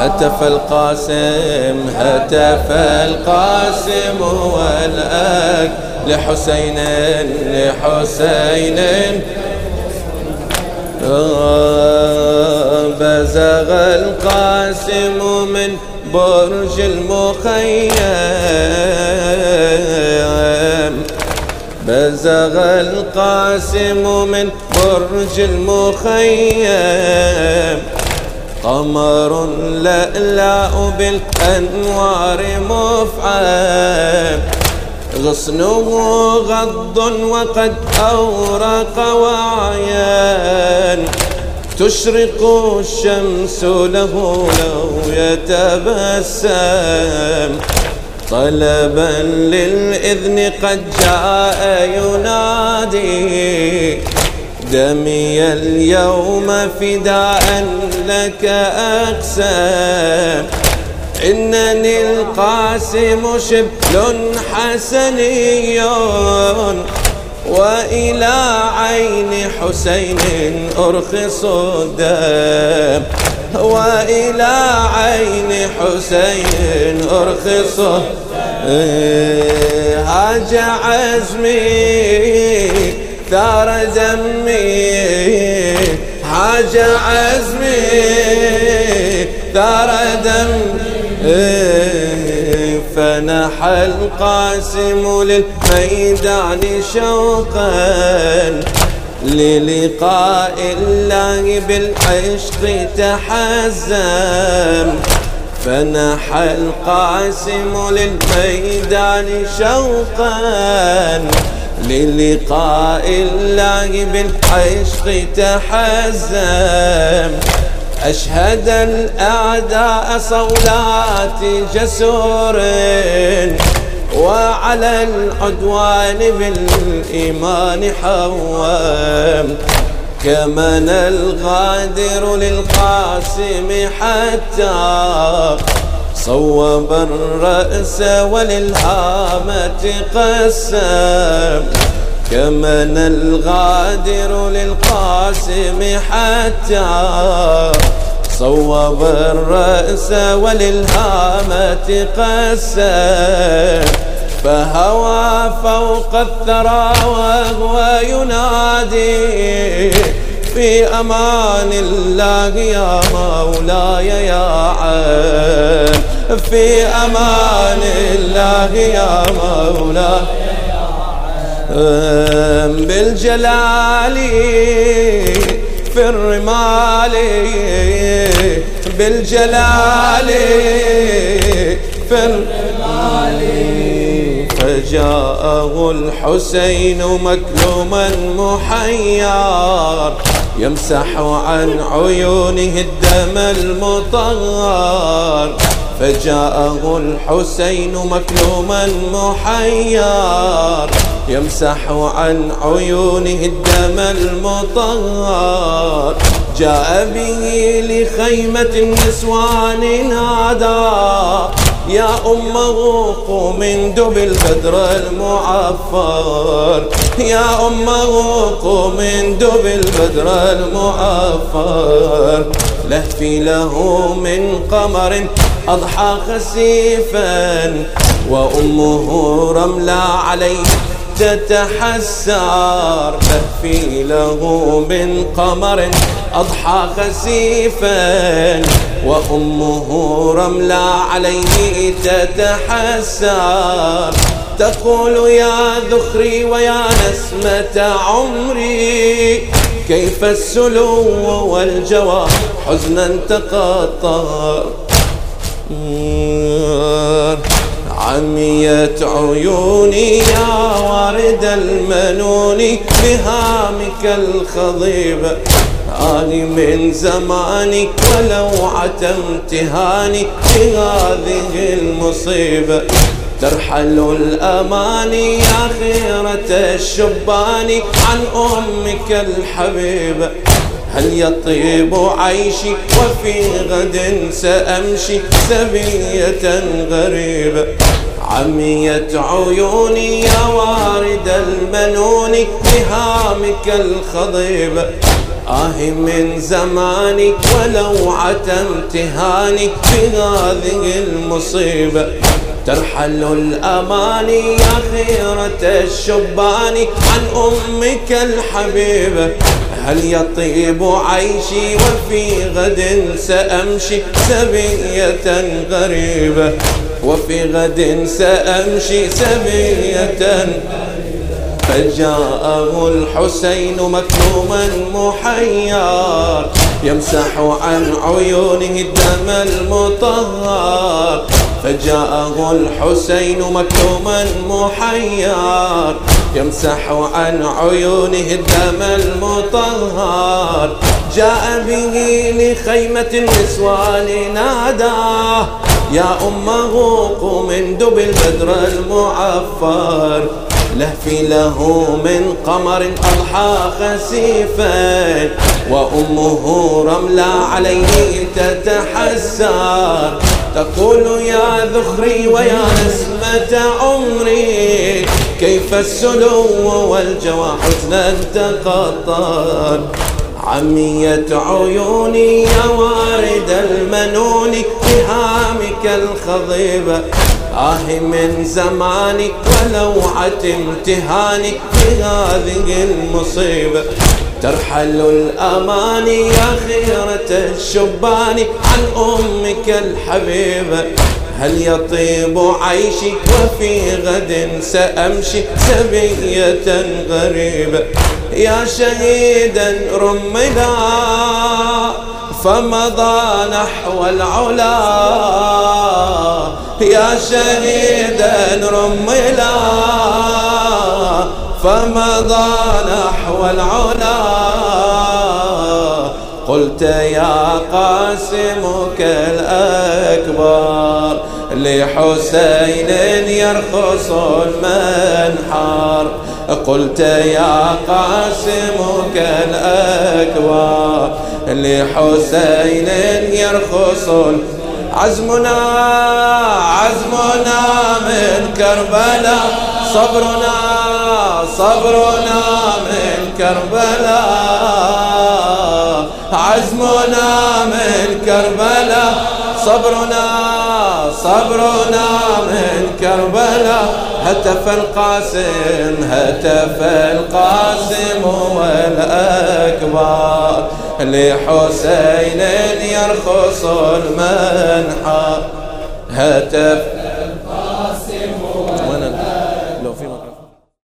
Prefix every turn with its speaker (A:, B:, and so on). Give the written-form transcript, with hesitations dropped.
A: هتف القاسم والأك لحسين بزغ القاسم من برج المخيم بزغ القاسم من برج المخيم قمر لألأ بالأنوار مفعم غصنه غض وقد أورق وعيان تشرق الشمس له لو يتبسم طلبا للإذن قد جاء ينادي دمي اليوم فداء لك أقسم إنني القاسم شبل حسني وإلى عين حسين أرخص الدم وإلى عين حسين أرخص هاج عزمي ثار دمي هاج عزمي ثار دمي فنحى القاسم للميدان شوقا للقاء الله بالعشق تحزم فنحى القاسم للميدان شوقا للقاء الله بالعشق تحزم أشهد الأعداء صولات جسور وعلى العدوان بالإيمان حوام كمن الغادر للقاسم حتى صوب الرأس وللهامة قسم كمن الغادر للقاسم حتى صوب الرأس وللهامة قسم فهوى فوق الثرى وهو ينادي في أمان الله يا مولاي يا عام في أمان الله يا مولاي بالجلال في الرمال بالجلال في الرمال فجاءه الحسين مكلوما محيار يمسح عن عيونه الدم المطهر فجاءه الحسين مكلوما محيار يمسح عن عيونه الدم المطهر جاء به لخيمة النسوان نادى يا أمه قومي اندب البدر المعفر يا أمه قومي اندب البدر المعفر لهفي له من قمر أضحى خسيفا وأمه رملة عليه تتحسر لهفي له من قمر أضحى خسيفا وأمه رملة عليه تتحسر تقول يا ذخري ويا نسمة عمري كيف السلو والجوى حزنا تقطر عميت عيوني يا وارد المنون بهامك الخضيب آني من زمانك ولوعة امتهاني بهذه المصيبة ترحل الأماني يا خيرة الشبان عن أمك الحبيبة هل يطيب عيشي وفي غد سأمشي سبية غريبة عميت عيوني يا وارد المنون بهامك الخضب، من زماني ولوعة امتهاني بهذه المصيبة. ترحل الأماني يا خيرة الشبان عن أمك الحبيبة. هل يطيب عيشي وفي غد سأمشي سبية غريبة، وفي غد سأمشي سبية. فجاءه الحسين مكتوما محيار يمسح عن عيونه الدم المطهر. فجاءه الحسين مكتوما محيار يمسح عن عيونه الدم المطهر. جاء به لخيمة النسوان ناداه يا أمه قوم اندب البدر المعفر. لهفي له من قمر أضحى خسيفا، وأمه رملة عليه تتحسر. تقول يا ذخري ويا نسمة عمري كيف السلو والجوى حزنا تقطر. عميت عيوني يا وارد المنون بهامك الخضب، من زماني ولوعة امتهاني بهذه المصيبة. ترحل الأماني يا خيرة الشبان عن أمك الحبيبة. هل يطيب عيشي وفي غد سأمشي سبية غريبة. يا شهيدا رملا فمضى نحو العلا، يا شهيدا رملا فمضى نحو العلا. قلت يا قاسم كالأكبر لحسين يرخص المنحر. قلت يا قاسم كالأكبر لحسين يرخص. عزمنا من كربلاء، صبرنا من كربلاء. عزمنا من كربلاء، صبرنا من كربلاء. هتف القاسم والأكبر لحسين يرخص المنحر. هتف